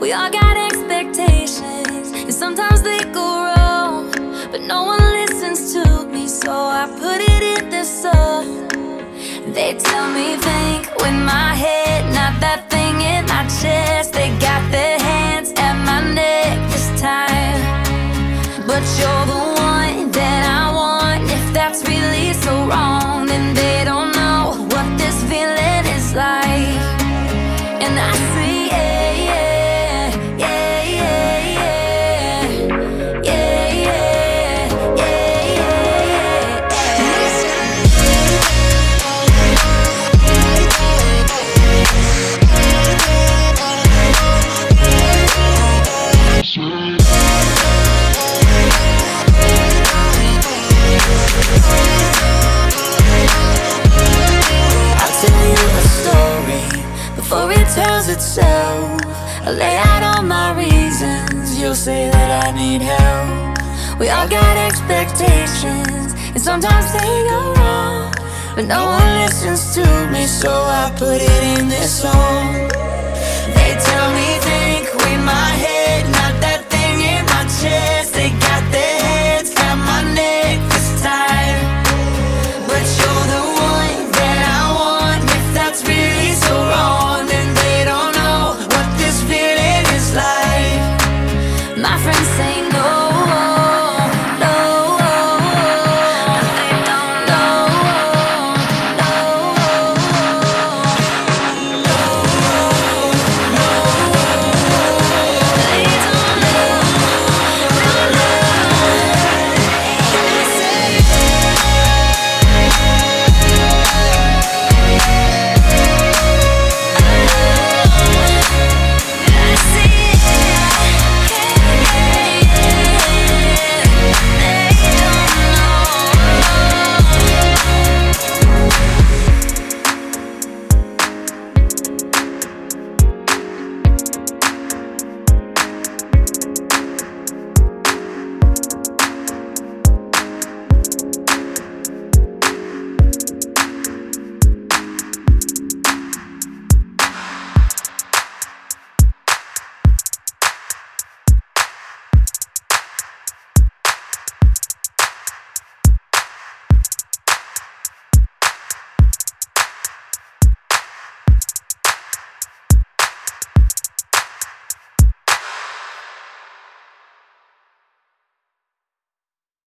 We all got expectations, and sometimes they go wrong, but no one listens to me, so I put it in this song. They tell me think with my head, not that thing in my chest. They got their hands at my neck this time, but you're the one that I want. If that's really so wrong, then they don't know what this feeling is like. And I see, yeah, yeah, yeah, yeah, yeah, yeah, yeah, yeah, yeah, I'll tell you a story before it tells itself. I lay out all my reasons, you'll say that I need help. We all got expectations, and sometimes they go wrong, but no one listens to me, so I put it in this song.